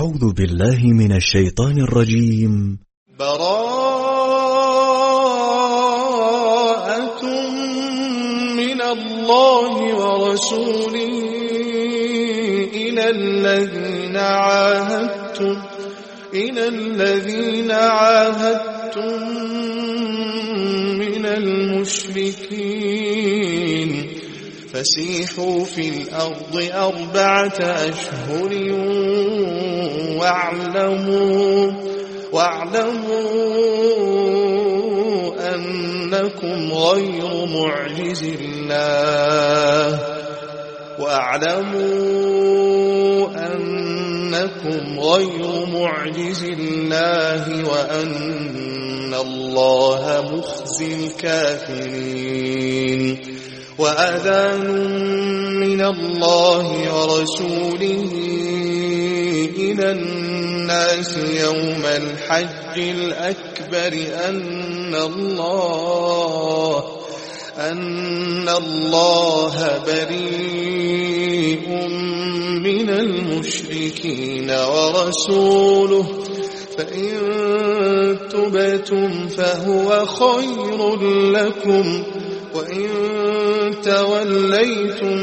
أعوذ بالله من الشيطان الرجيم. براءة من الله ورسوله إلى الذين عاهدتم من المشركين فسيحوا في الأرض 4 أشهر واعلموا أنكم غير معجز الله وأن الله مخزي الكافرين وأذان من الله ورسوله إلى الناس يوم الحج الأكبر أن الله بريء من المشركين ورسوله فإن تبتم فهو خير لكم وإن توليتم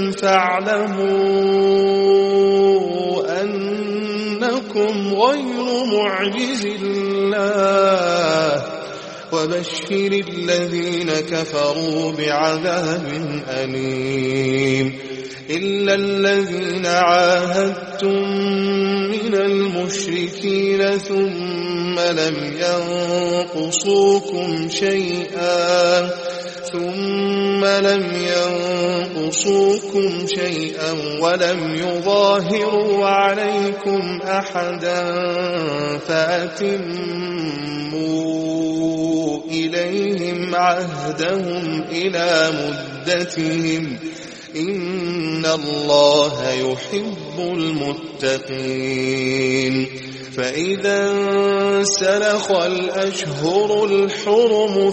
فاعلموا أنكم غير معجز الله وبشر الذين كفروا بعذاب أليم إلا الذين عاهدتم من المشركين ثم لم ينقصوكم شيئا ولم يظاهروا عليكم أحدا فأتموا إليهم عهدهم إلى مدتهم إن الله يحب المتقين فإذا انسلخ الأشهر الحرم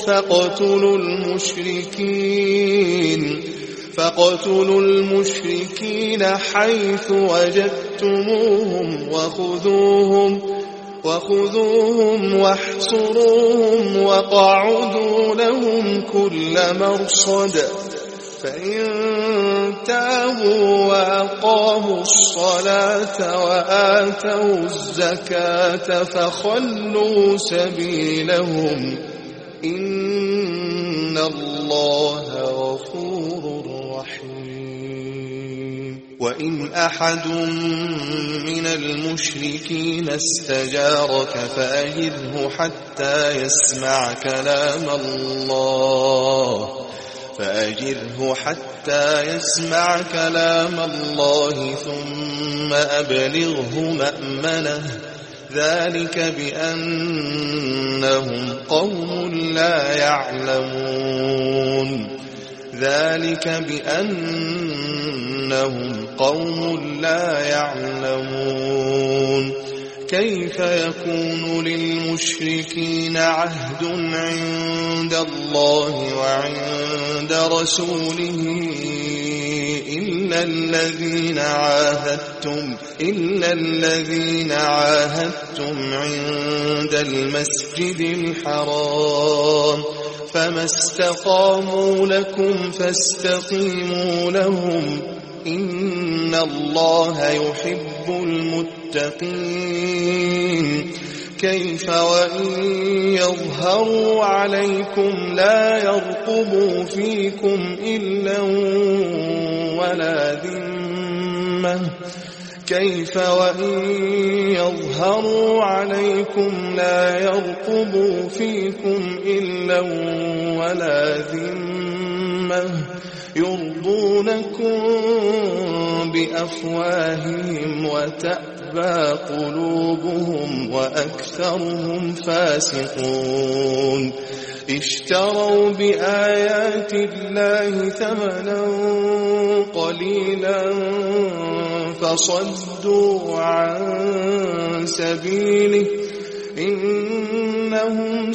فاقتلوا المشركين حيث وجدتموهم وخذوهم واحصروهم واقعدوا لهم كل مرصد فإن تابوا وأقاموا الصلاة وآتوا الزكاة فخلوا سبيلهم إن الله غفور رحيم وإن أحد من المشركين استجارك فأجره حتى يسمع كلام الله ثم أبلغه مأمنه ذلك بأنهم قوم لا يعلمون كيف يكون للمشركين عهد عند الله وعند رسوله إلا الذين عاهدتم عند المسجد الحرام فما استقاموا لكم فاستقيموا لهم إن الله يحب المتقين كيف وإن يظهروا عليكم لا يرقبوا فيكم إلا ولا ذمة يرضونكم بأفواههم وتأبى قلوبهم وأكثرهم فاسقون اشتروا بآيات الله ثمنا قليلا فصدوا عن سبيله إنهم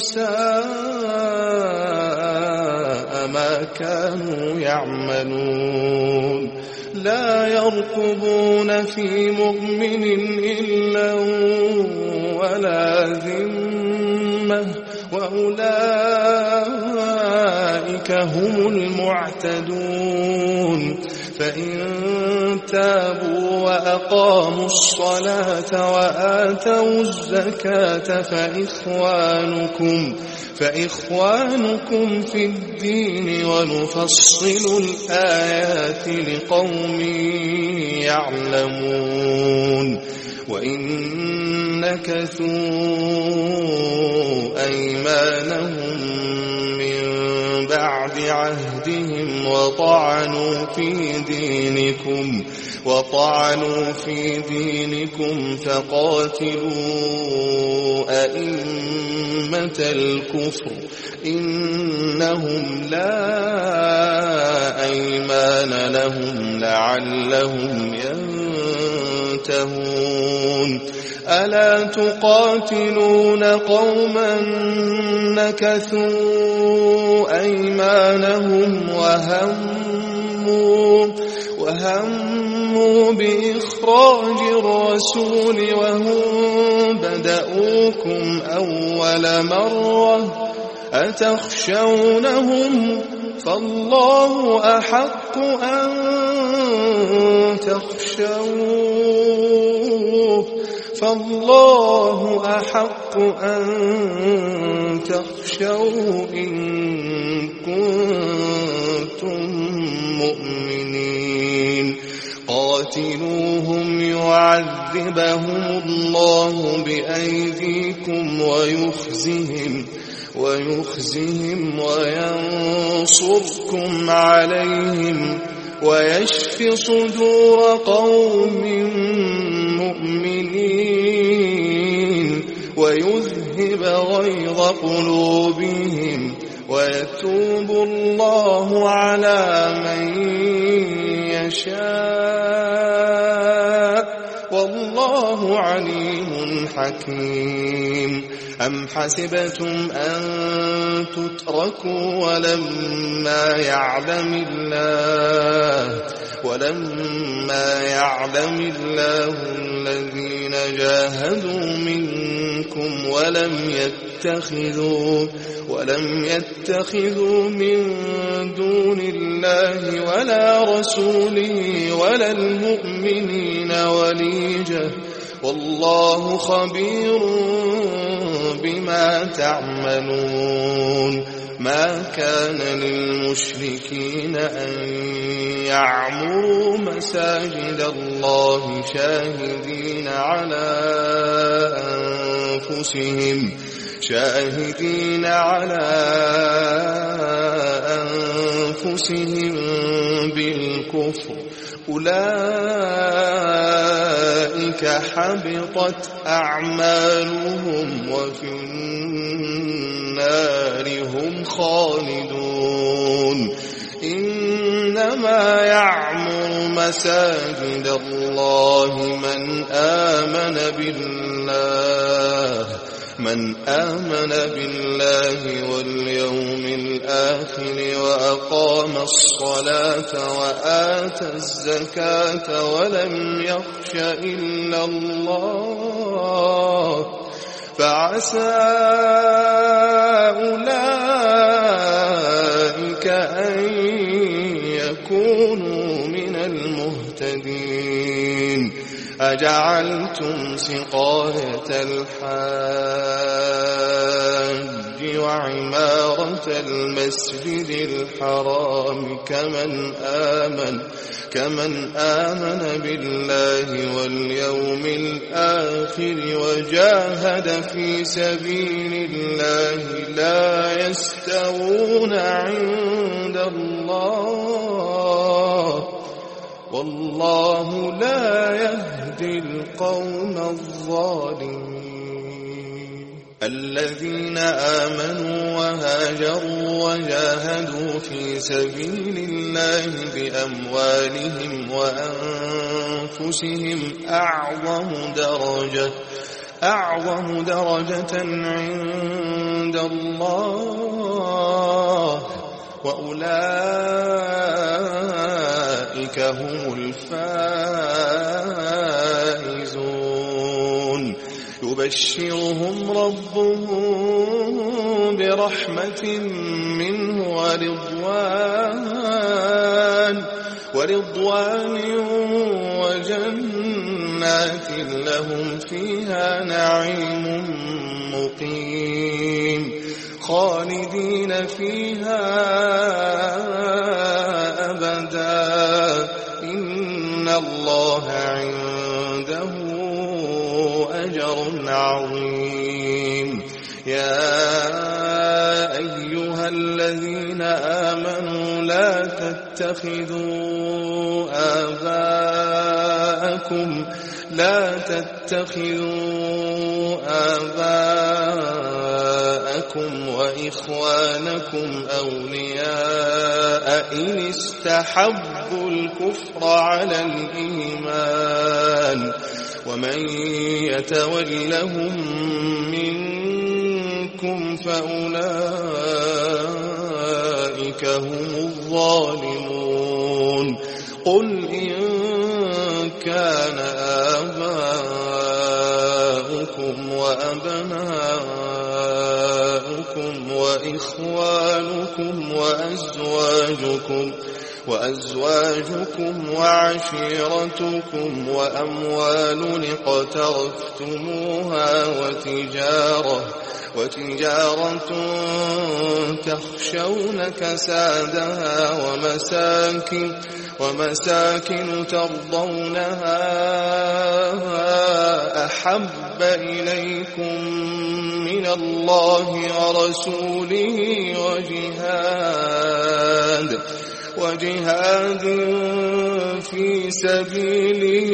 ساء ما كانوا يعملون لا يرقبون في مؤمن إلا وأولئك هم المعتدون فإن تابوا وأقاموا الصلاة وآتوا الزكاة فإخوانكم في الدين ونفصل الآيات لقوم يعلمون وإن نكثوا أيمانهم من بعد عهدهم وطعنوا في دينكم فقاتلوا أئمة الكفر إنهم لا أيمان لهم لعلهم ينتهون ألا تقاتلون قوما نكثوا أيمانهم وهموا بإخراج الرسول وهم بدؤوكم أول مرة أتخشونهم فالله أحق أن تخشوه إن كنتم مؤمنين قاتلوهم يعذبهم الله بأيديكم ويخزهم وينصركم عليهم ويشف صدور قوم مؤمنين ويذهب غيظ قلوبهم ويتوب الله على من يشاء والله عليم حكيم أم حسبتم أن تتركوا ولما يعلم الله الذين جاهدوا منكم ولم يتخذوا من دون الله ولا رسوله ولا المؤمنين وليجة والله خبير بما تعملون ما كان للمشركين أن يعمروا مساجد الله شاهدين على أنفسهم بالكفر أولئك حبطت أعمالهم وفي النار هم خالدون إنما يعمر مساجد الله من آمن بالله واليوم الآخر وأقام الصلاة وآتى الزكاة ولم يخش إلا الله فعسى أولئك أن يكونوا من المهتدين أجعلتم سقاية الحاج وعمارة المسجد الحرام كمن آمن بالله واليوم الآخر وجاهد في سبيل الله لا يستوون عند الله والله لا يهدي القوم الظالمين الذين آمنوا وهاجروا وجاهدوا في سبيل الله بأموالهم وأنفسهم أعظم درجة عند الله وأولئك هم الفائزون يبشرهم ربهم برحمة منه ورضوان وجنات لهم فيها نعيم مقيم خالدين فيها أبدا إن الله عنده أجر عظيم. يا أيها الذين آمنوا لا تتخذوا آباءكم وإخوانكم أولياء إن استحبوا الكفر على الإيمان ومن يتولهم منكم فأولئك هم الظالمون. قل إن كان آباؤكم وأبناؤكم وإخوانكم وأزواجكم وعشيرتكم وأموال اقترفتموها وتجارة تخشون كسادها ومساكن ترضونها أحب إليكم من الله ورسوله وجهاد في سبيله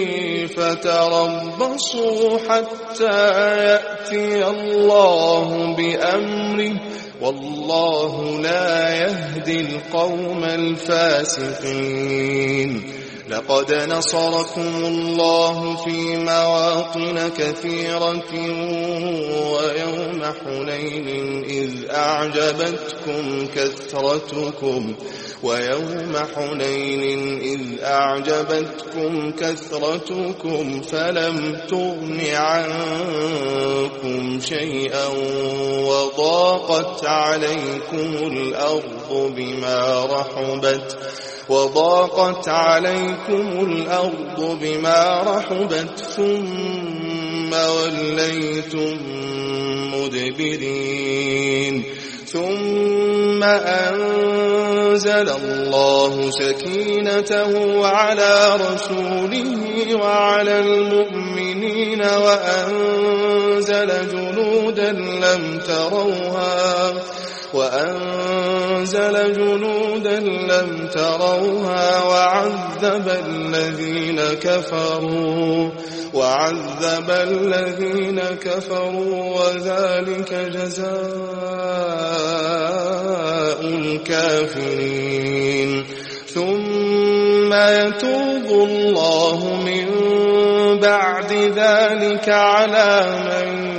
فتربصوا حتى يأتي الله بأمره والله لا يهدي القوم الفاسقين. لقد نصركم الله في مواطن كثيرة ويوم حنين إذ أعجبتكم كثرتكم فلم تغن عنكم شيئا وضاقت عليكم الأرض بما رحبت ثم وليتم مدبرين. ثم أنزل الله سكينته على رسوله وعلى المؤمنين وأنزل جنودا لم تروها وعذب الذين كفروا وذلك جزاء الكافرين. ثم يتوب الله من بعد ذلك على من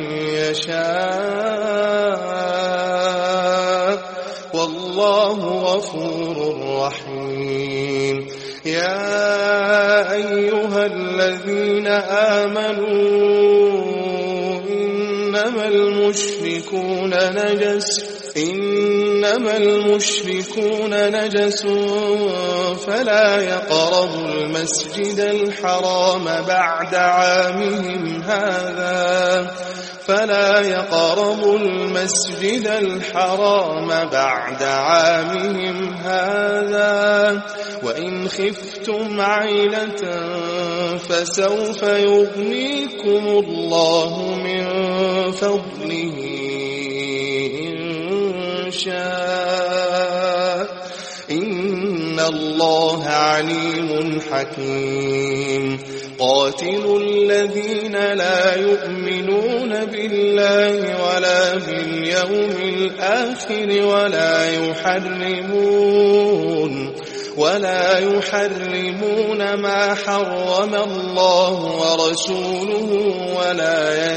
يشاء والله غفور رحيم. يا أيها الذين آمنوا إنما المشركون نجس فلا يقربوا المسجد الحرام بعد عامهم هذا وإن خفتم عيلة فسوف يغنيكم الله من فضله إن شاء إن الله عليم حكيم. قاتلوا الذين لا يؤمنون بالله ولا باليوم الآخر ولا يحرمون ما حرم الله ورسوله ولا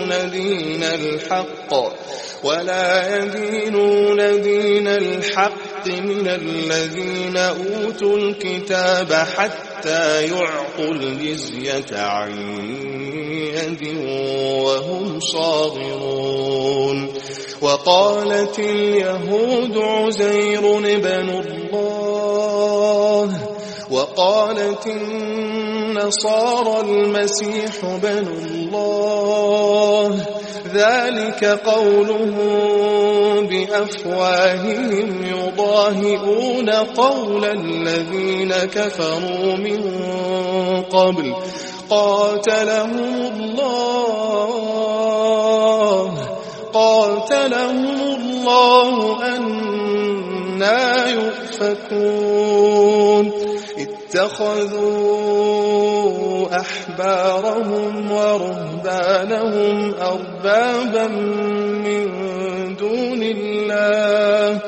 يدينون دين الحق من الذين أوتوا الكتاب حتى يعطوا الجزية عن يد وهم صاغرون. وقالت اليهود عزير ابن الله وقالت النصارى المسيح ابن الله، ذلك قولهم بأفواههم يضاهئون قول الذين كفروا من قبل قاتلهم الله أنى يؤفكون. اتخذوا أحبارهم ورهبانهم أربابا من دون الله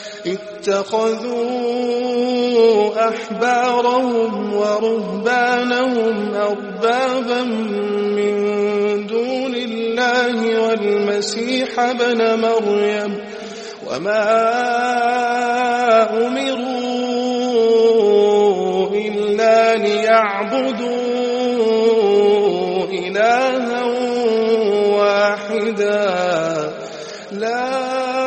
والمسيح ابن مريم وما أمروا إلا ليعبدوا إلها واحدا لا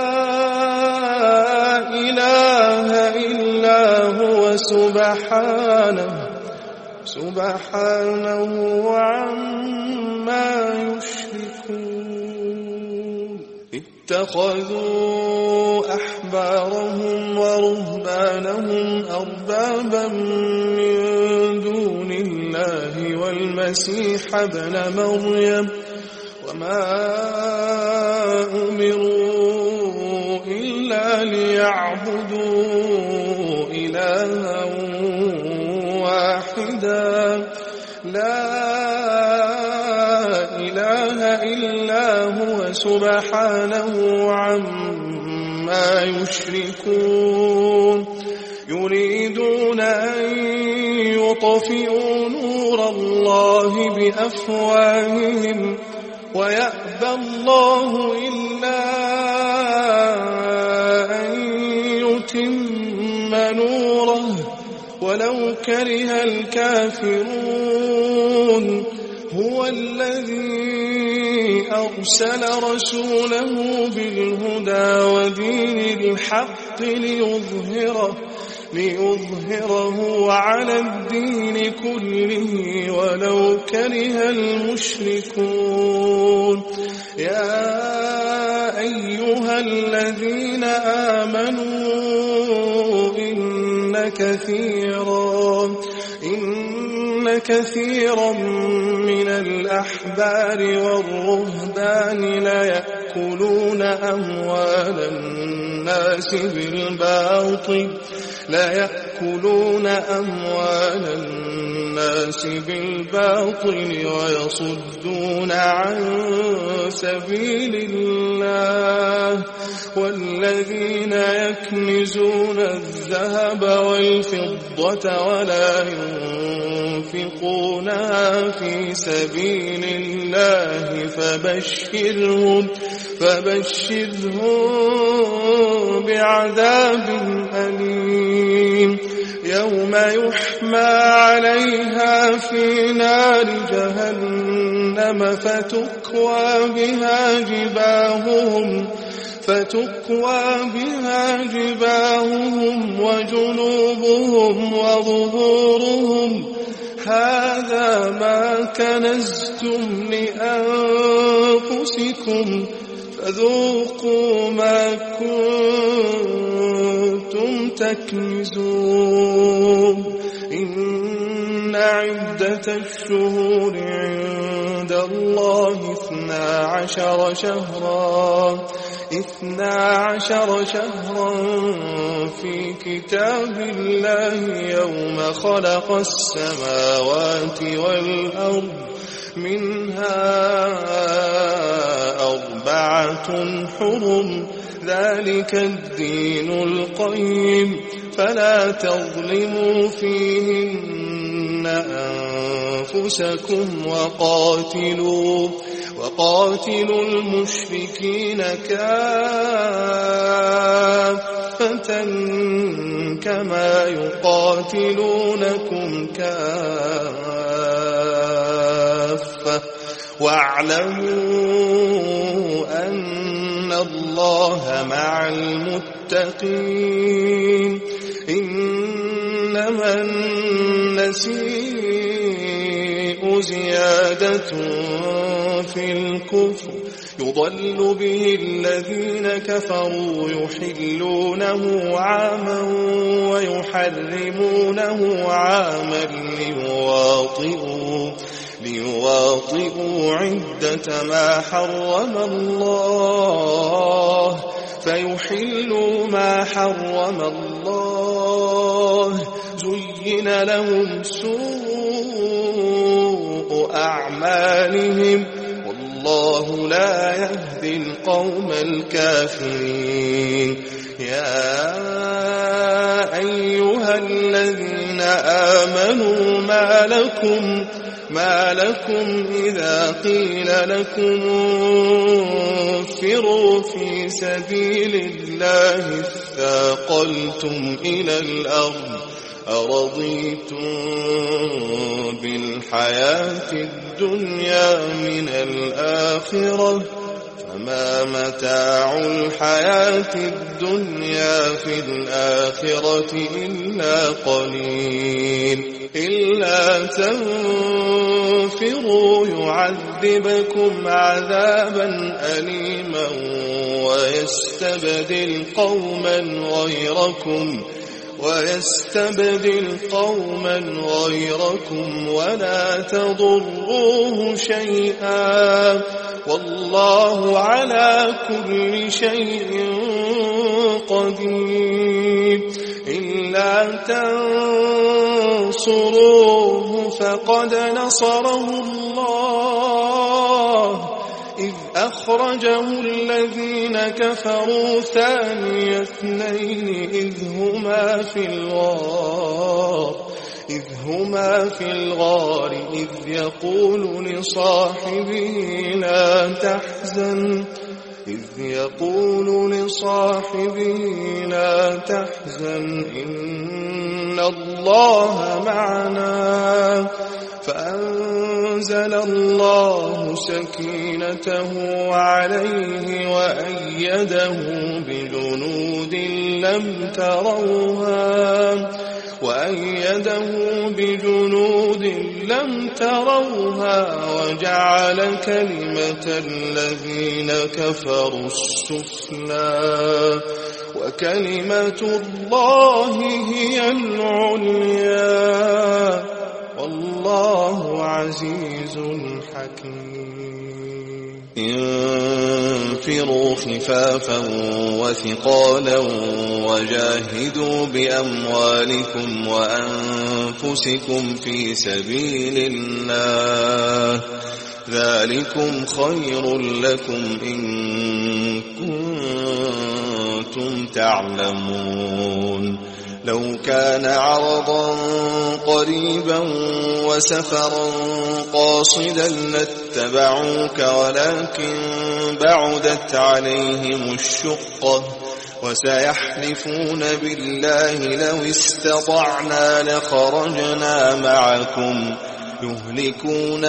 إله إلا هو سبحانه عما يشركون. اتخذوا أحبارهم ورهبانهم أربابا من دون الله والمسيح ابن مريم وما أمروا إلا ليعبدوا إلها واحدا لا إله إلا هو سبحانه عما يشركون. يريدون أن يطفئوا نور الله بأفواههم ويأبى الله إلا أن يتم نوره ولو كره الكافرون. هو الذي أرسل رسوله بالهدى ودين الحق ليظهره على الدين كله ولو كره المشركون. يا أيها الذين آمنوا إن كثيرا من الأحبار والرهبان ليأكلون أموال الناس بالباطل ويصدون عن سبيل الله. والذين يكنزون الذهب والفضة ولا ينفقونها في سبيل الله فبشرهم بعذاب أليم. يوم يحمى عليها في نار جهنم فتكوى بها جباههم وجنوبهم وظهورهم هذا ما كنزتم لأنفسكم فذوقوا ما كنتم تكنزون. إن عدة الشهور عند الله 12 شهرا في كتاب الله يوم خلق السماوات والأرض منها 4 حرم ذلك الدين القيم فلا تظلموا فيهن أنفسكم وقاتلوا المشركين كافة كما يقاتلونكم كافة واعلموا أن الله مع المتقين إنما النسيء زيادة في الكفر يضل به الذين كفروا يحلونه عاما ويحرمونه عاما ليواطئوا عدة ما حرم الله فيحلوا ما حرم الله زين لهم سوء أعمالهم والله لا يهدي القوم الكافرين يا أيها الذين آمنوا ما لكم إذا قيل لكم انفروا في سبيل الله اثاقلتم إلى الأرض أرضيتم بالحياة الدنيا من الآخرة فما متاع الحياة الدنيا في الآخرة إلا قليل إلا تنفروا يعذبكم عذابا أليما ويستبدل قوما غيركم ولا تضروه شيئا والله على كل شيء قدير إلا تنصروه فقد نصره الله إذ أخرجه الذين كفروا ثاني اثنين إذ هما في الغار إذ يقول لصاحبه لا تحزن إن الله معنا فأنزل الله سكينته عليه وأيده بجنود لم تروها وجعل كلمة الذين كفروا السفلى وكلمة الله هي العليا والله عزيز حكيم انفروا خفافا وثقالا وجاهدوا بأموالكم وأنفسكم في سبيل الله ذلكم خير لكم إن كنتم تعلمون لو كان عرضا قريبا وسفرا قاصدا لاتبعوك ولكن بعدت عليهم الشقة وسيحلفون بالله لو استطعنا لخرجنا معكم يهلكون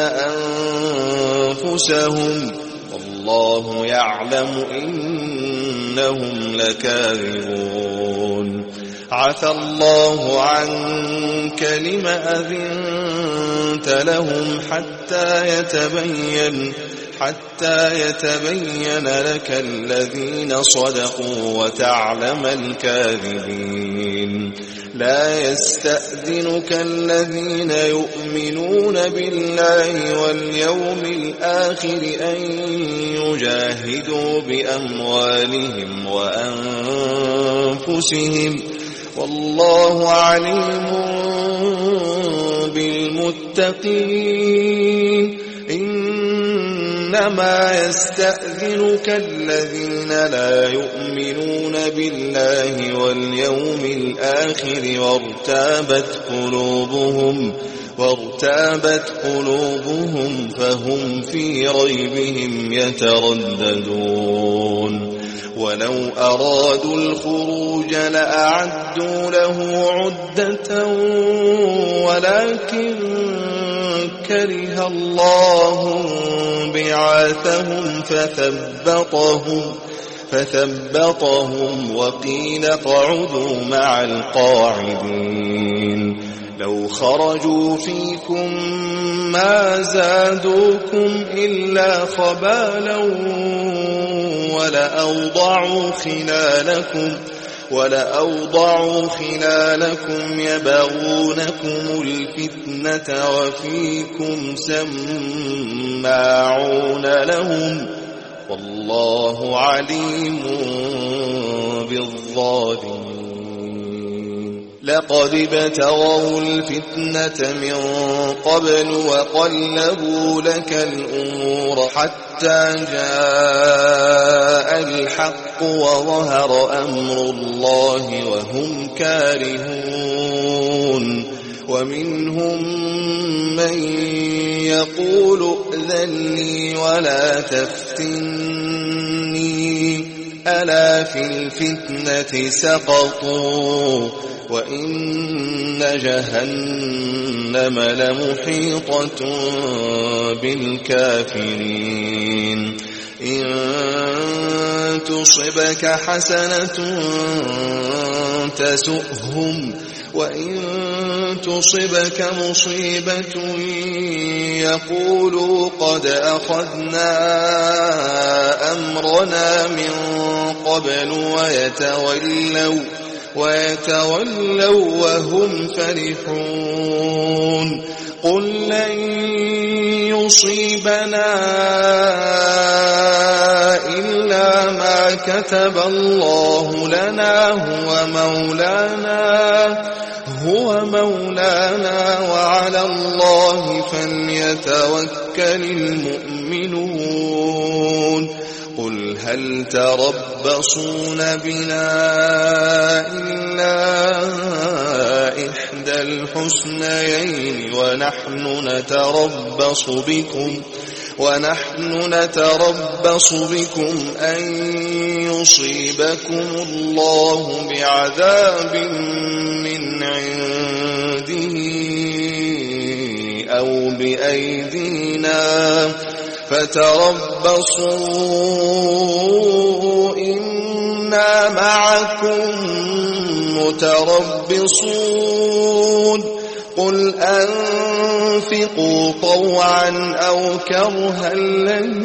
أنفسهم والله يعلم إنهم لكاذبون عفى الله عنك لم أذنت لهم حتى يتبين لك الذين صدقوا وتعلم الكاذبين لا يستأذنك الذين يؤمنون بالله واليوم الآخر أن يجاهدوا بأموالهم وأنفسهم والله عليم بالمتقين إنما يستأذنك الذين لا يؤمنون بالله واليوم الآخر وارتابت قلوبهم فهم في ريبهم يترددون ولو أرادوا الخروج لأعدوا له عدة ولكن كره الله بعاثهم فثبطهم وقيل اقعدوا مع القاعدين لو خرجوا فيكم ما زادوكم إلا خبالا ولأوضعوا خلالكم يبغونكم الفتنة وفيكم سماعون لهم والله عليم بالظالمين لقد ابتغوا الفتنة من قبل وقلبوا لك الأمور حتى جاء الحق وظهر أمر الله وهم كارهون ومنهم من يقول ائذن لي ولا تفتني ألا في الفتنة سقطوا وإن جهنم لمحيطة بالكافرين إن تصبك حسنة تسؤهم وإن تصبك مصيبة يقولوا قد أخذنا أمرنا من قبل ويتولوا وهم فرحون قل لن يصيبنا إلا ما كتب الله لنا هو مولانا وعلى الله فليتوكل المؤمنون قل هل تربصون بنا إلا إحدى الحسنيين ونحن نتربص بكم أن يصيبكم الله بعذاب من عنده أو بأيدينا فتربصوا إنا معكم متربصون قل أنفقوا طوعا أو كرها لن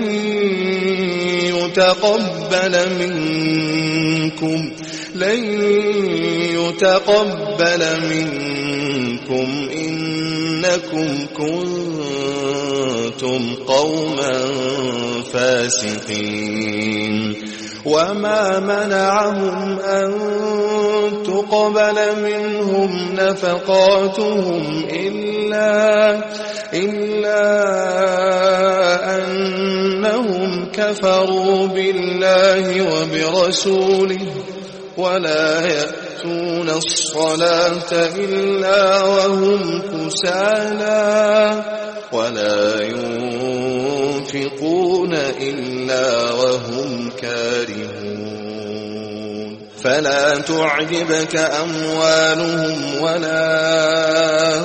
يتقبل منكم إنكم كنتم قوما فاسقين وما منعهم أن تقبل منهم نفقاتهم إلا أنهم كفروا بالله وبرسوله ولا يأتون الصلاة إلا وهم كسالى ولا ينفقون إلا وهم كارهون فلا تعجبك أموالهم ولا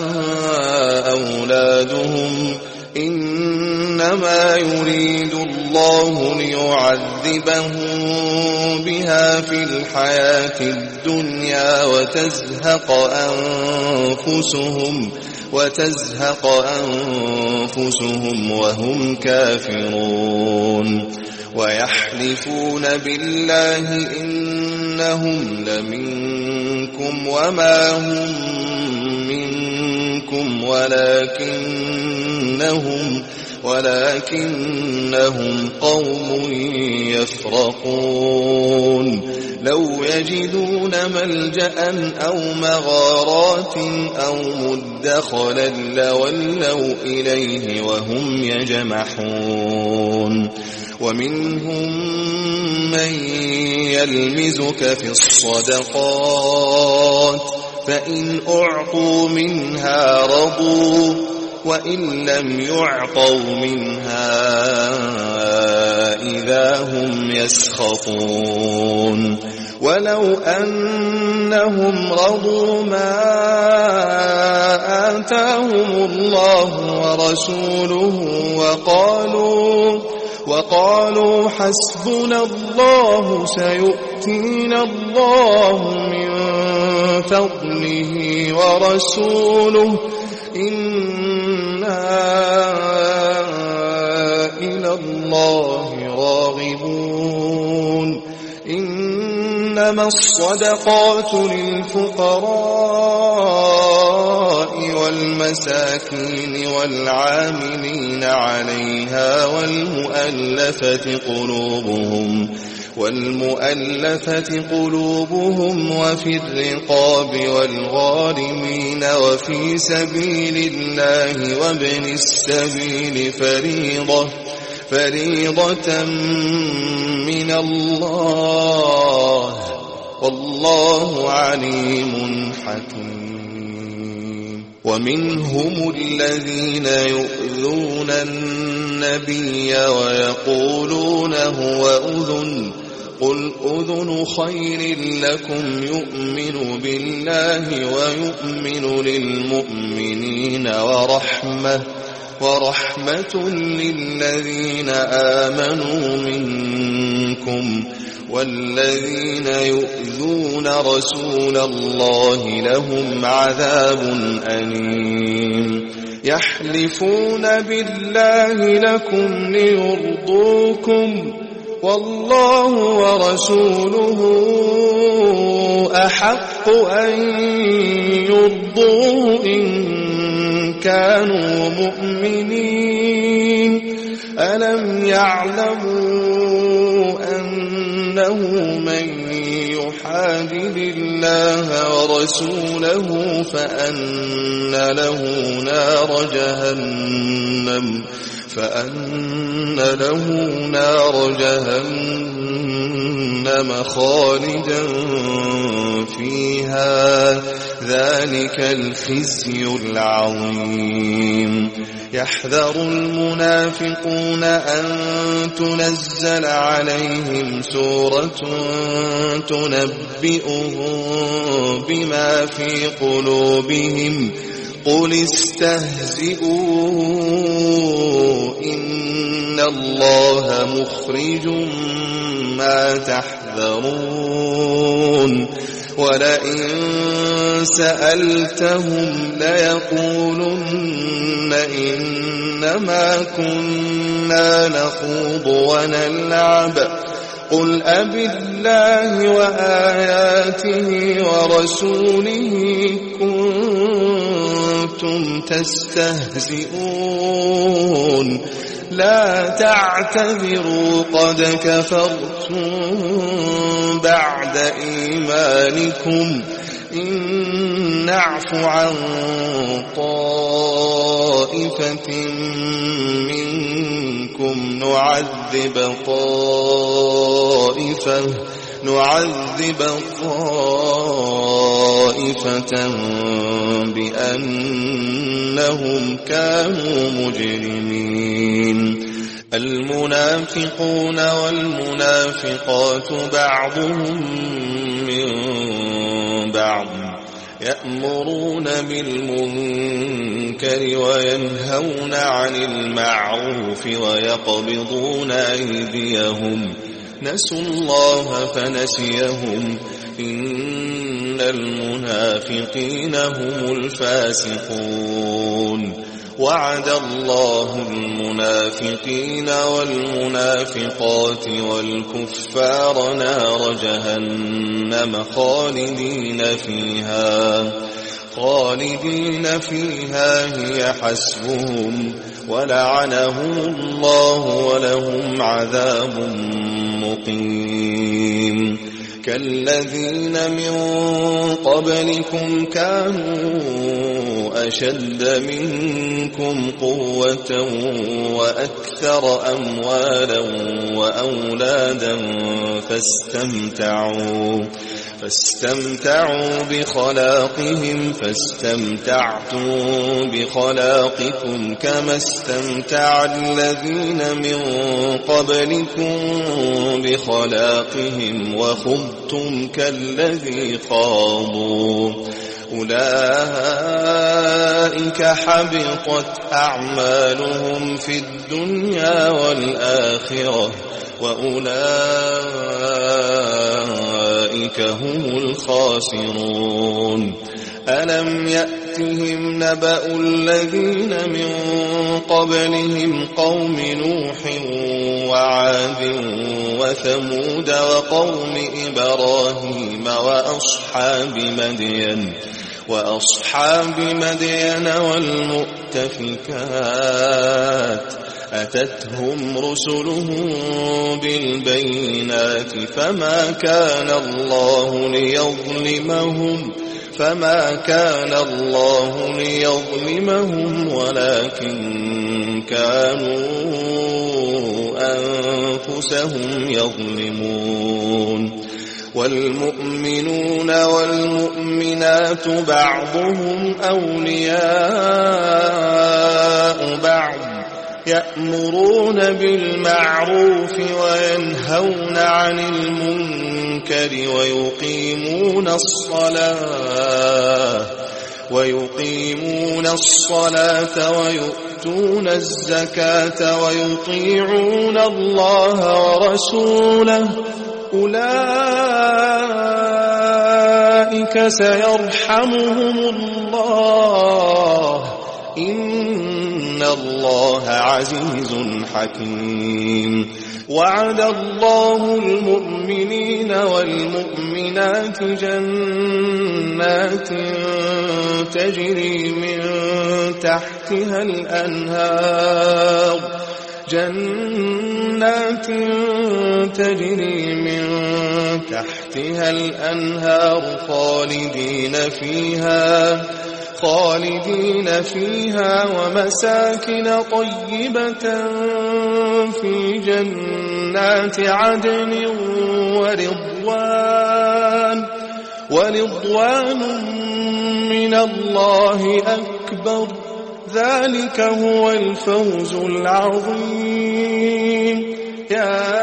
أولادهم إنما يريد الله ليعذبهم بها في الحياة الدنيا وتزهق أنفسهم وهم كافرون ويحلفون بالله إنهم لمنكم وما هم منكم ولكنهم قوم يفرقون لو يجدون ملجأ أو مغارات أو مدخلا لولوا إليه وهم يجمحون ومنهم من يلمزك في الصدقات فإن أعطوا منها رضوا وإن لم يعطوا منها إذا هم يسخطون ولو أنهم رضوا ما آتاهم الله ورسوله وقالوا حسبنا الله سيؤتينا الله من فضله ورسوله إنا إلى الله راغبون إنما الصدقات للفقراء والمساكين والعاملين عليها والمؤلفة قلوبهم وفي الرقاب والغارمين وفي سبيل الله وابن السبيل فريضة من الله والله عليم حكيم ومنهم الذين يؤذون النبي ويقولون هو أذن قل أذن خير لكم يؤمن بالله ويؤمن للمؤمنين ورحمة للذين آمنوا منكم والذين يؤذون رسول الله لهم عذاب أليم يحلفون بالله لكم ليرضوكم والله ورسوله أحق أن يرضوه إن كانوا مؤمنين ألم يعلموا أنه من يحادد الله ورسوله فأن له نار جهنم خالدا فيها ذلك الخزي العظيم يحذر المنافقون أن تنزل عليهم سورة تنبئهم بما في قلوبهم قل استهزئوا إن الله مخرج ما تحذرون ولئن سألتهم ليقولن إنما كنا نخوض ونلعب قل أبالله وآياته ورسوله كنتم تستهزئون لا تعتذروا قد كفرتم بعد إيمانكم إن نعف عن طائفة منكم نعذب طائفة بأنهم كانوا مجرمين المنافقون والمنافقات بعضهم من بعض يأمرون بالمنكر وينهون عن المعروف ويقبضون أيديهم نسوا الله فنسيهم إن المنافقين هم الفاسقون وعد الله المنافقين والمنافقات والكفار نار جهنم خالدين فيها هي حسبهم ولعنهم الله ولهم عذاب مقيم كالذين من قبلكم كانوا أشد منكم قوة وأكثر أموالا وأولادا فاستمتعوا بخلاقهم فاستمتعتم بخلاقكم كما استمتع الذين من قبلكم بخلاقهم وخضتم كالذي خاضوا أولئك حبطت أعمالهم في الدنيا والآخرة وأولئك هم الخاسرون ألم يأتهم نبأ الذين من قبلهم قوم نوح وعاد وثمود وقوم إبراهيم وأصحاب مدين والمؤتفكات أتتهم رسلهم بالبينات فما كان الله ليظلمهم ولكن كانوا أنفسهم يظلمون والمؤمنون والمؤمنات بعضهم أولياء بعض يأمرون بالمعروف وينهون عن المنكر ويقيمون الصلاة ويؤتون الزكاة ويطيعون الله ورسوله أولئك سيرحمهم الله إن الله عزيز حكيم وعد الله المؤمنين والمؤمنات جنات تجري من تحتها الأنهار خالدين فيها ومساكن طيبة في جنات عدن ورضوان من الله أكبر ذلك هو الفوز العظيم يا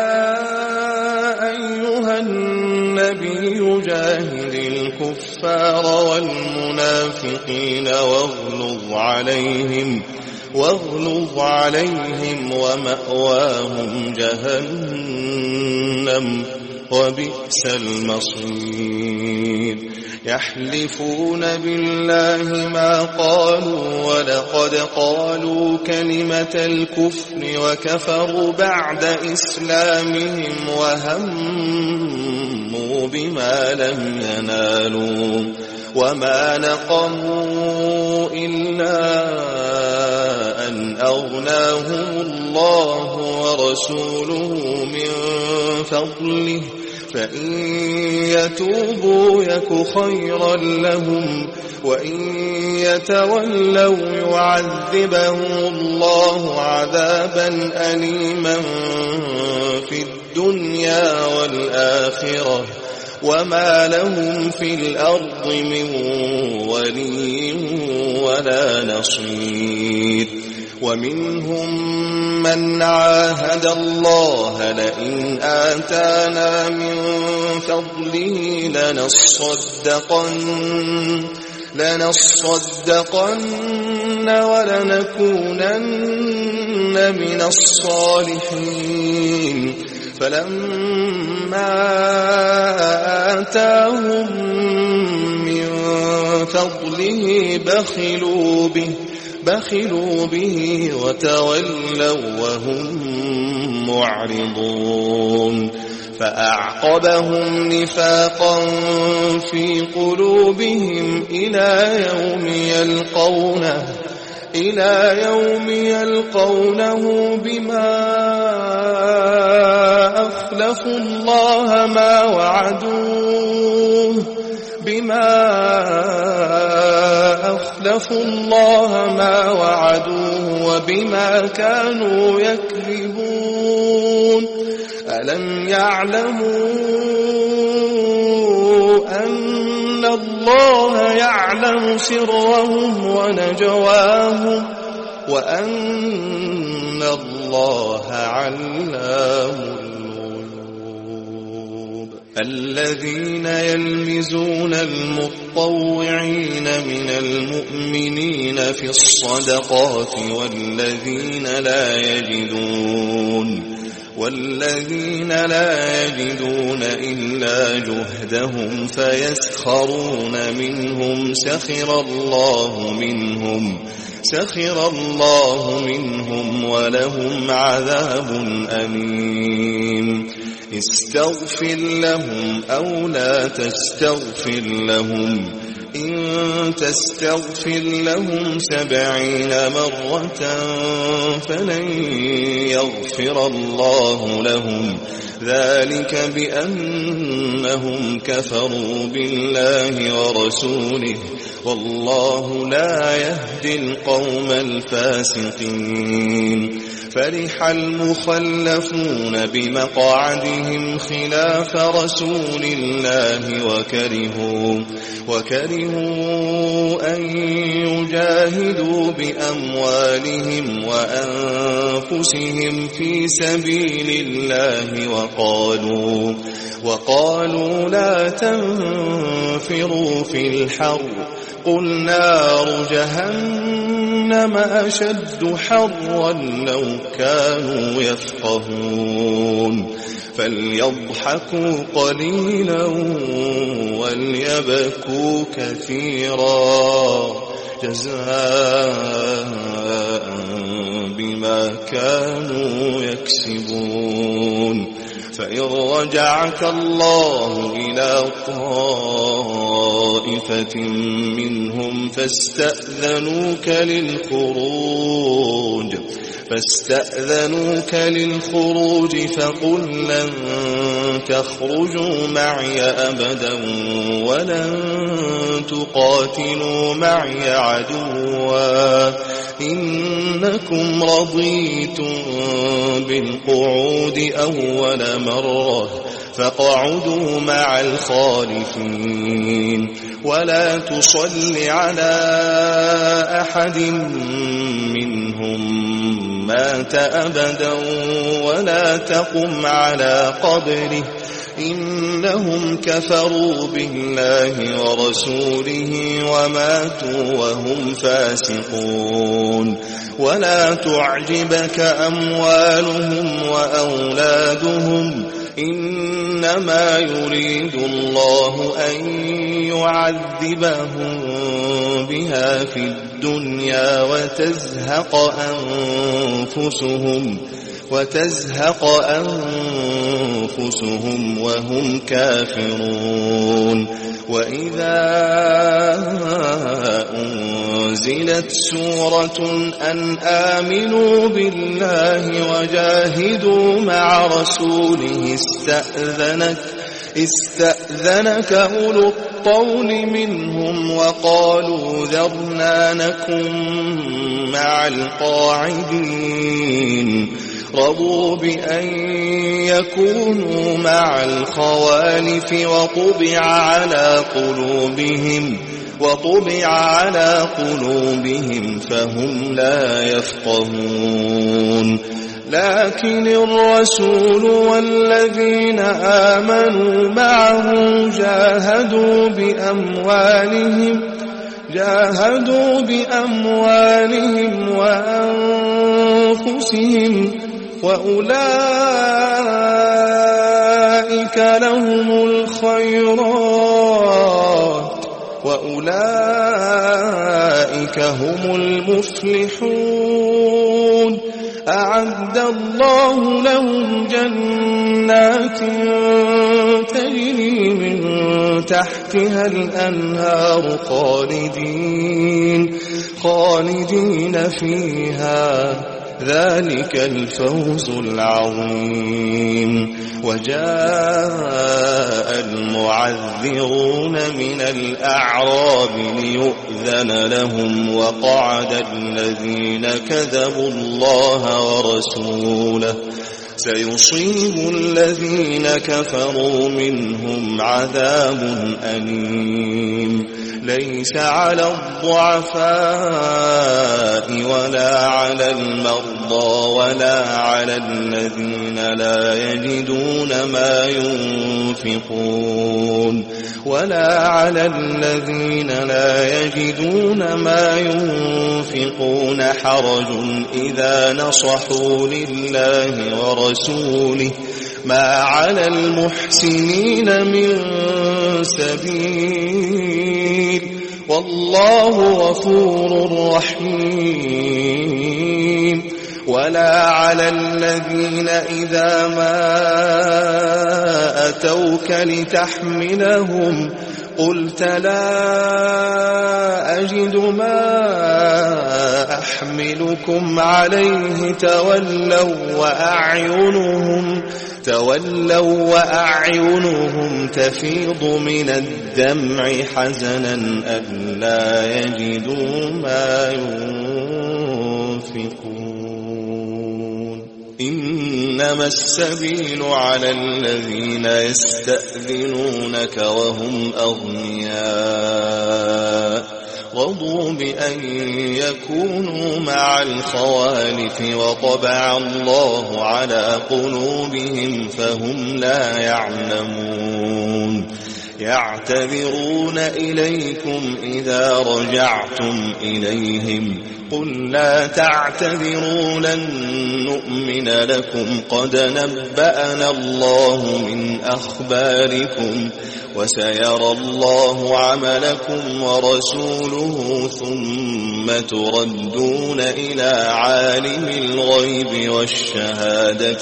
أيها النبي جاهد الكفار والمنافقين واغلظ عليهم ومأواهم جهنم وبئس المصير يحلفون بالله ما قالوا ولقد قالوا كلمة الكفر وكفروا بعد إسلامهم وهموا بما لم ينالوا وما نقموا إلا أن أغناهم الله ورسوله من فضله فإن يتوبوا يك خيرا لهم وإن يتولوا يعذبهم الله عذابا أليما في الدنيا والآخرة وما لهم في الأرض من ولي ولا نصير ومنهم من عاهد الله لئن آتانا من فضله لنصدقن ولنكونن من الصالحين فلما آتاهم من فضله بخلوا به وتولوا وهم معرضون فأعقبهم نفاقا في قلوبهم إلى يوم يلقونه بما أخلفوا الله ما وعدوه أخلفوا الله ما وعدوه وبما كانوا يكذبون ألم يعلموا أن الله يعلم سرهم ونجواهم وأن الله علام الغيوب الذين يلمزون المطوعين من المؤمنين في الصدقات والذين لا يجدون إلا جهدهم فيسخرون منهم سخر الله منهم ولهم عذاب أليم استغفر لهم أو لا تستغفر لهم إن تستغفر لهم 70 مرة فلن يغفر الله لهم ذلك بأنهم كفروا بالله ورسوله والله لا يهدي القوم الفاسقين فرح المخلفون بمقعدهم خلاف رسول الله وكرهوا أن يجاهدوا بأموالهم وأنفسهم في سبيل الله وقالوا لا تنفروا في الحر قل نار جهنم أشد حرا لو كانوا يفقهون فليضحكوا قليلا وليبكوا كثيرا جزاء بما كانوا يكسبون فإن رجعك الله إلى طائفة منهم فاستأذنوك للخروج فقل لن تخرجوا معي أبدا ولن تقاتلوا معي عدوا إنكم رضيتم بالقعود أول مرة فاقعدوا مع الخالفين ولا تصل على أحد منهم مات أبدا ولا تقم على قبره إنهم كفروا بالله ورسوله وماتوا وهم فاسقون ولا تعجبك أموالهم وأولادهم إنما يريد الله أن يعذبهم بها في الدنيا وتزهق أنفسهم وهم كافرون وإذا أنزلت سورة أن آمنوا بالله وجاهدوا مع رسوله استأذنك أولو الطول منهم وقالوا ذرنا نكن مع القاعدين رضوا بأن يكونوا مع الخوالف وطبع على قلوبهم فهم لا يفقهون لكن الرسول والذين آمنوا معه جاهدوا بأموالهم وأنفسهم وأولئك لهم الخيرات وأولئك هم المفلحون أعد الله لهم جنات تجري من تحتها الأنهار خالدين فيها ذلك الفوز العظيم. وجاء المعذرون من الأعراب ليؤذن لهم وقعد الذين كذبوا الله ورسوله سيصيب الذين كفروا منهم عذاب أليم. ليس على الضعفاء ولا على المرضى ولا على الذين لا يجدون ما ينفقون حرج إذا نصحوا لله ورسوله ما على المحسنين من سبيل والله غفور رحيم. ولا على الذين إذا ما أتوك لتحملهم قلت لا أجد ما أحملكم عليه تولوا وأعينهم تفيض من الدمع حزنا ألا يجدوا ما ينفقون. إنما السبيل على الذين يستأذنونك وهم أغنياء رضوا بأن يكونوا مع الخوالف وطبع الله على قلوبهم فهم لا يعلمون. يعتذرون إليكم إذا رجعتم إليهم قل لا تعتذروا لن نؤمن لكم قد نبأنا الله من أخباركم وسيرى الله عملكم ورسوله ثم تردون إلى عالم الغيب والشهادة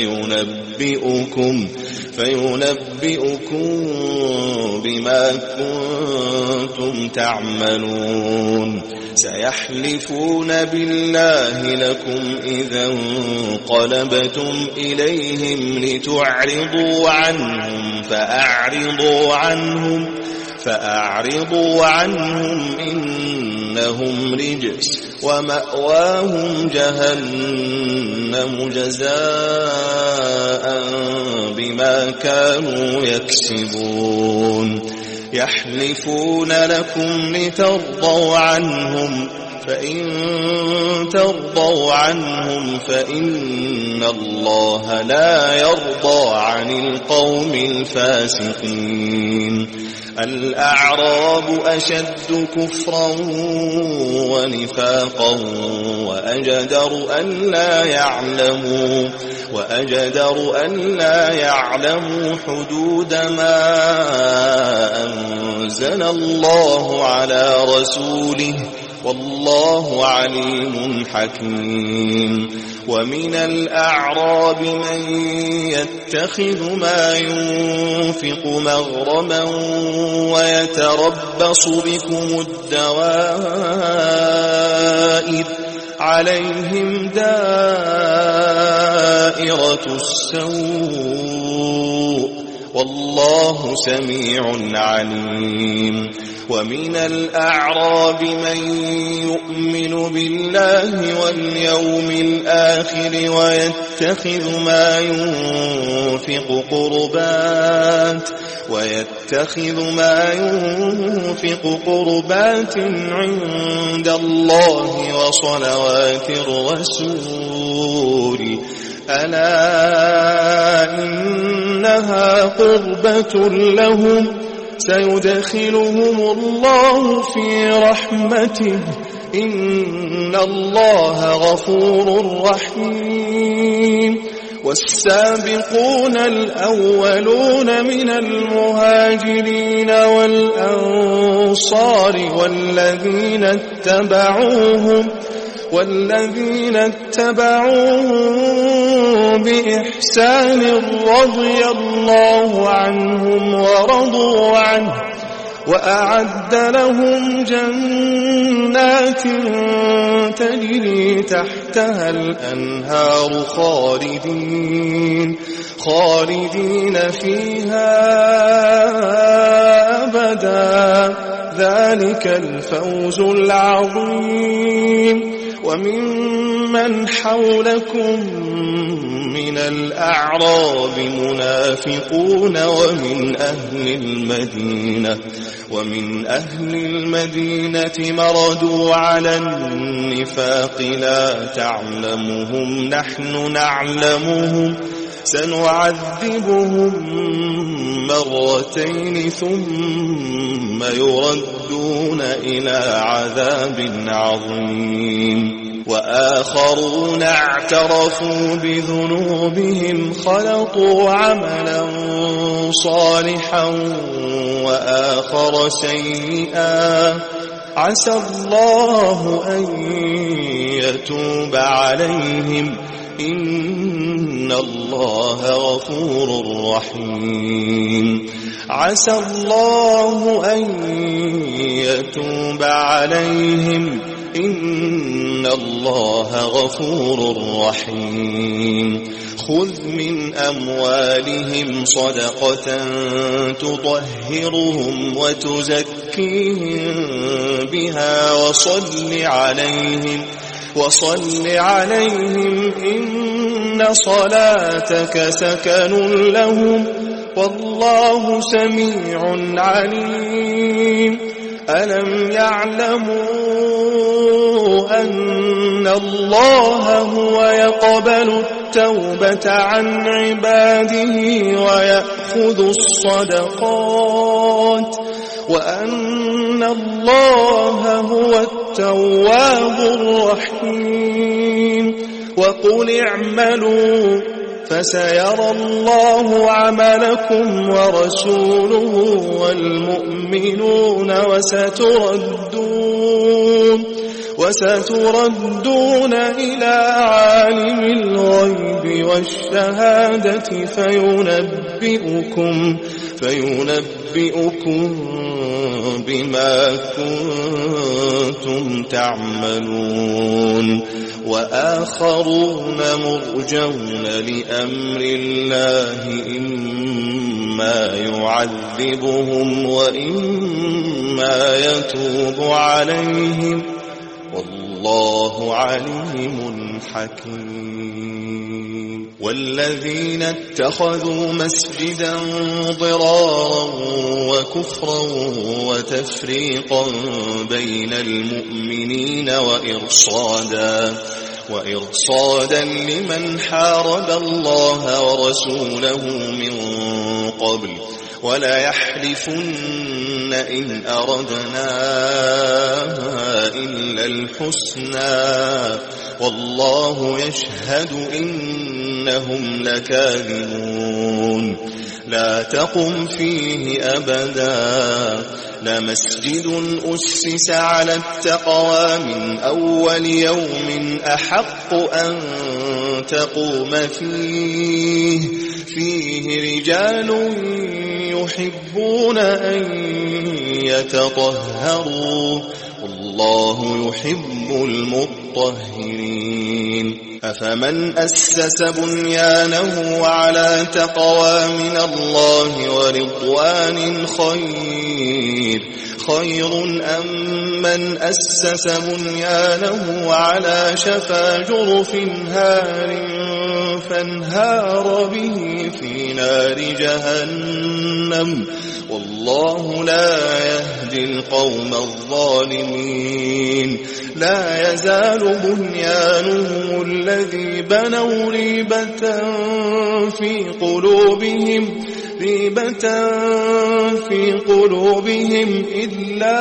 فينبئكم بما كنتم تعملون. سيحلفون بالله لكم إذا انقلبتم إليهم لتعرضوا عنهم فأعرضوا عنهم إنهم رجس ومأواهم جهنم جزاء بما كانوا يكسبون. يحلفون لكم لترضوا عنهم فإن ترضوا عنهم فإن الله لا يرضى عن القوم الفاسقين. الأعراب أشد كفرا ونفاقا وأجدر أن لا يعلموا حدود ما أنزل الله على رسوله والله عليم حكيم. ومن الأعراب من يتخذ ما ينفق مغرما ويتربص بكم الدوائر عليهم دائرة السوء والله سميع عليم. ومن الأعراب من يؤمن بالله واليوم الآخر ويتخذ ما ينفق قربات عند الله وصلوات الرسول ألا إنها قربة لهم سيدخلهم الله في رحمته إن الله غفور رحيم. والسابقون الأولون من المهاجرين والأنصار والذين اتبعوهم بإحسان رضي الله عنهم وأعد لهم جنات تجري تحتها الأنهار خالدين فيها أبدا، ذلك الفوز العظيم. وممن حولكم من الأعراب منافقون ومن أهل المدينة مردوا على النفاق لا تعلمهم نحن نعلمهم سنعذبهم مرتين ثم يردون إلى عذاب عظيم. وآخرون اعترفوا بذنوبهم خلطوا عملا صالحا وآخر سيئا عسى الله أن يتوب عليهم إن الله غفور رحيم. عسى الله أن يتوب عليهم إن الله غفور رحيم. خذ من أموالهم صدقة تطهرهم وتزكيهم بها وصل عليهم إن صلاتك سكن لهم والله سميع عليم. ألم يعلموا أن الله هو يقبل التوبة عن عباده ويأخذ الصدقات وأن الله هو التواب الرحيم. وقل اعملوا فسيرى الله عملكم ورسوله والمؤمنون وستردون إلى عالم الغيب والشهادة فينبئكم بما كنتم تعملون. وآخرون مرجون لأمر الله إما يعذبهم وإما يتوب عليهم والله عليم حكيم. والذين اتخذوا مسجدا ضرارا وكفرا وتفريقا بين المؤمنين وإرصادا لمن حارب الله ورسوله من قبل ولا يحلفن إن أردنا إلا الحسنى والله يشهد إنهم لكاذبون. لا تقم فيه أبدا لمسجد أسس على التقوى من أول يوم أحق أن تقوم فيه رجال يحبون أن يتطهروا والله يحب المطهرين. أفمن أسس بنيانه على تقوى من الله ورضوان خير أم من أسس بنيانه على شفا جرف هار فانهار به في نار جهنم والله لا يهدي القوم الظالمين. لا يزال بنيانهم الذي بنوا ريبة في قلوبهم إلا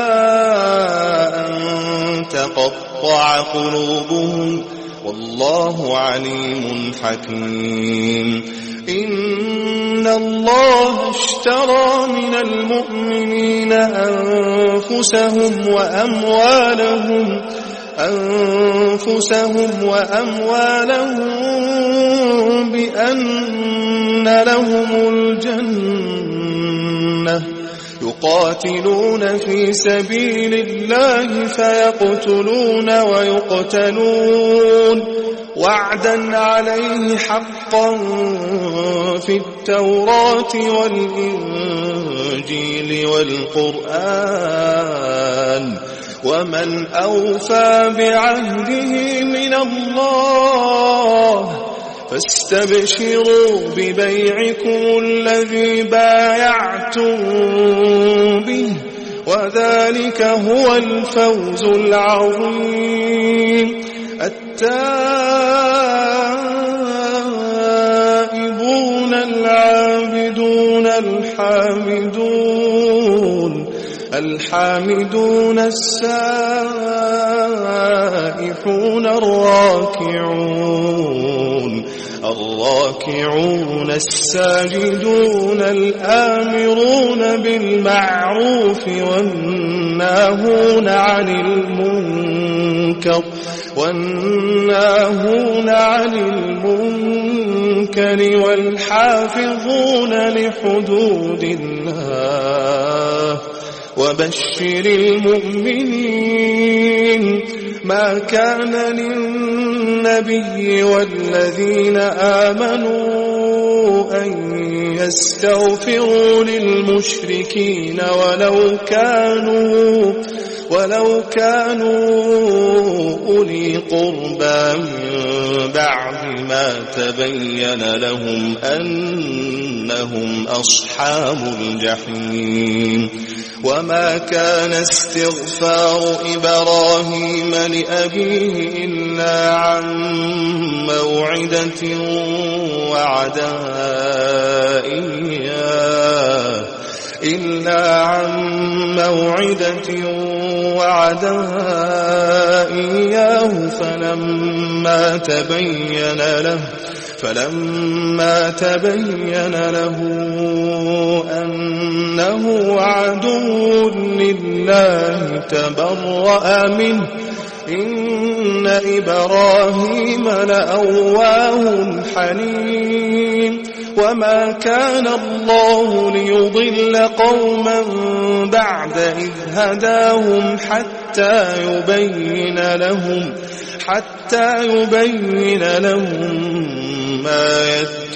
أن تقطع قلوبهم والله عليم حكيم. إن الله اشترى من المؤمنين أنفسهم وأموالهم بأن لهم الجنة يقاتلون في سبيل الله فيقتلون ويقتلون وعدا عليه حقا في التوراة والإنجيل والقرآن ومن أوفى بعهده من الله فاستبشروا ببيعكم الذي بايعتم به وذلك هو الفوز العظيم. التائبون العابدون الحامدون السائحون الراكعون الساجدون الآمرون بالمعروف والناهون عن المنكر والحافظون لحدود الله وبشر المؤمنين. ما كان للنبي والذين آمنوا أن يستغفروا للمشركين ولو كانوا أولي قربى من بعد ما تبين لهم أنهم أصحاب الجحيم. وما كان استغفار إبراهيم لأبيه إلا عن موعدة وعدها إياه فلما تبين له أنه عدو لله تبرأ منه إن إبراهيم لأواه حليم. وما كان الله ليضل قوما بعد إذ هداهم حتى يبين لهم ما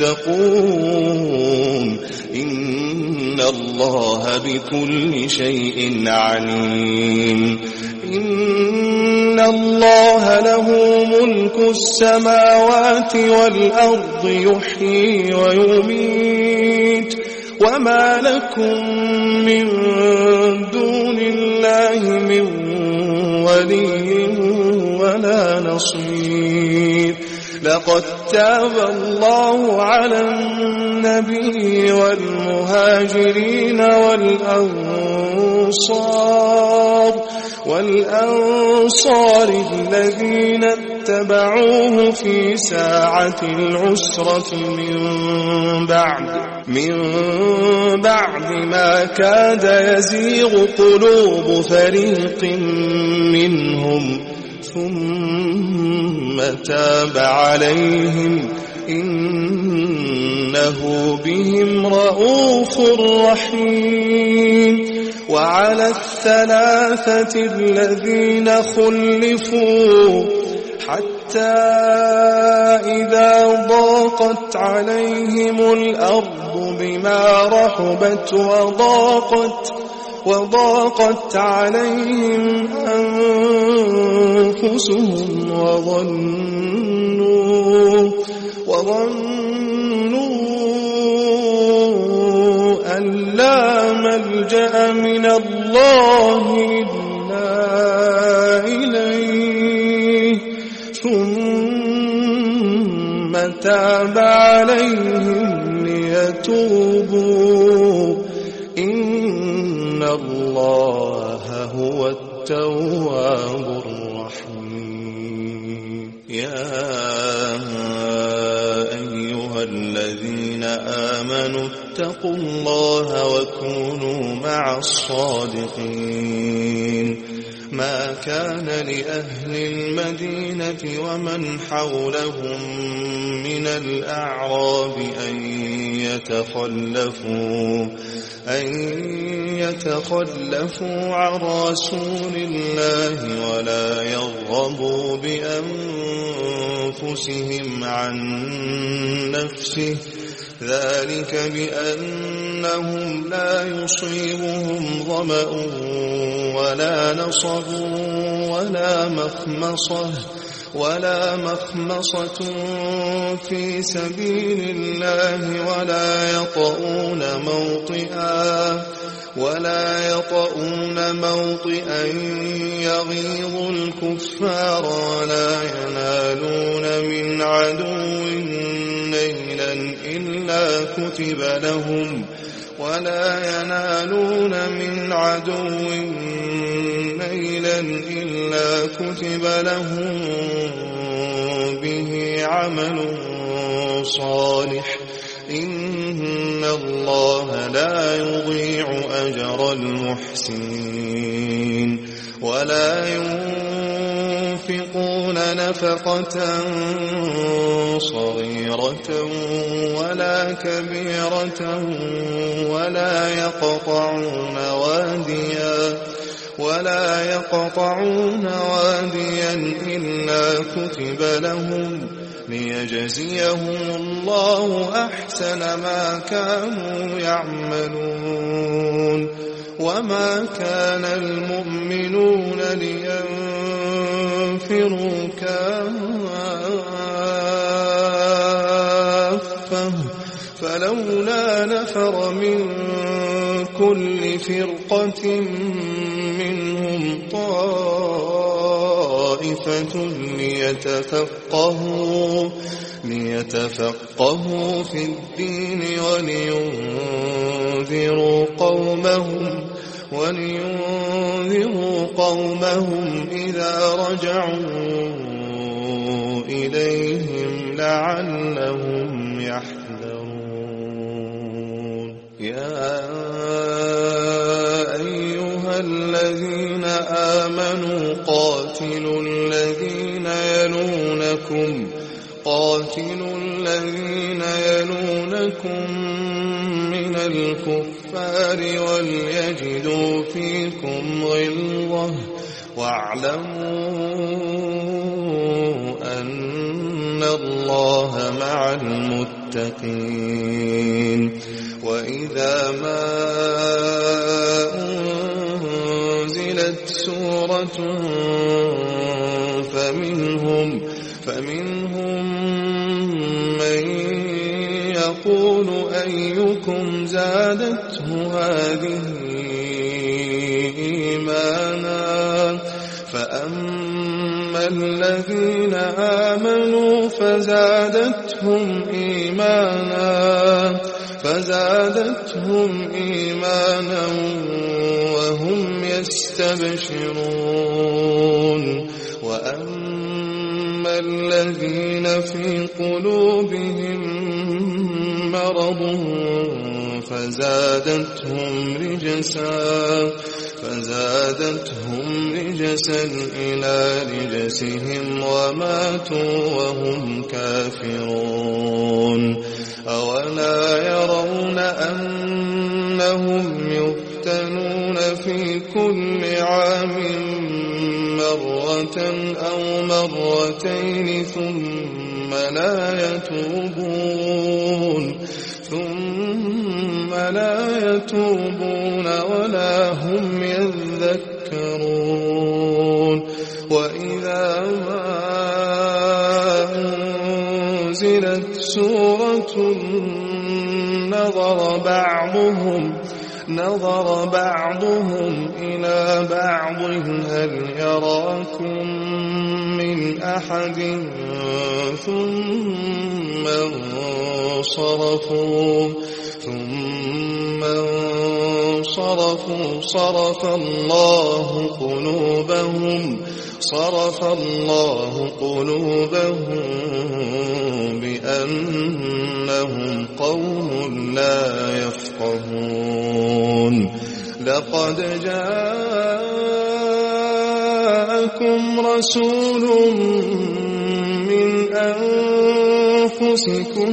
يتقون إن الله بكل شيء عليم. إن الله له ملك السماوات والأرض يحيي ويميت وما لكم من دون الله من ولي ولا نصير. لقد تاب الله على النبي والمهاجرين والأنصار الذين اتبعوه في ساعة العسرة من بعد ما كاد يزيغ قلوب فريق منهم ثم تاب عليهم إنه بهم رءوف رحيم. وعلى الثلاثة الذين خلفوا حتى إذا ضاقت عليهم الأرض بما رحبت وضاقت عليهم أنفسهم وظنوا أن لا ملجأ من الله إلا إليه ثم تاب عليهم ليتوبوا إن الله هو التواب الرحيم. يا أيها الذين آمنوا اتقوا الله وكونوا مع الصادقين ما كان لأهل المدينة ومن حولهم من الأعراب أن يتخلفوا عن رسول الله ولا يرغبوا بأنفسهم عن نفسه، ذلك بأنهم لا يصيبهم ظمأ ولا نصب ولا مخمصة في سبيل الله ولا يطؤون موطئا يغيظ الكفار ولا ينالون من عدو نيلا إلا كتب لهم به عمل صالح، إن الله لا يضيع أجر المحسنين. ولا ينفقون نفقة صغيرة ولا كبيرة ولا يقطعون واديا إلا كتب لهم ليجزيهم الله أحسن ما كانوا يعملون. وما كان المؤمنون لينفروا كافة، فلولا نفر من كل فرقة منهم طائفة ليتفقهوا في الدين ولينذروا قومهم إذا رجعوا إليهم لعلهم يحذرون. يا أيها الذين آمنوا قاتلوا الذين يلونكم من الكفار وليجدوا فيكم غلظة، واعلموا أن الله مع المتقين. وإذا ما أنزلت سورة فمنهم من يقول أيكم زادته هذه إيمانا، فأما الذين آمنوا فزادتهم إيمانا وهم يستبشرون. وأما الذين في قلوبهم مرض فزادتهم رجسا إلى رجسهم وماتوا وهم كافرون. أولا يرون أنهم يفتنون في كل عام مرة أو مرتين ثم لا يتوبون ولا هم يذكرون. وإذا ما أنزلت سورة نظر بعضهم إلى بعض هل يراكم من أحد ثم انصرفوا صرف الله قلوبهم بأنهم قوم لا يفقهون. لقد جاءكم جاءكم رسول من أنفسكم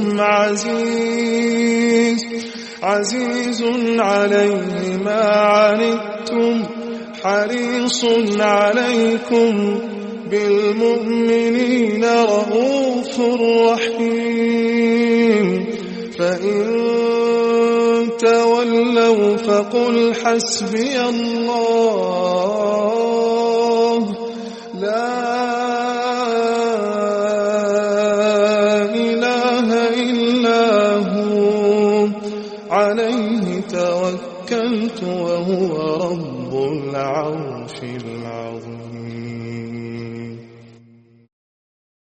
عزيز عليه ما عنتم حريص عليكم بالمؤمنين رءوف رحيم فإن تولوا فقل حسبي الله لا إله إلا هو عليه توكلت وهو رب العرش العظيم.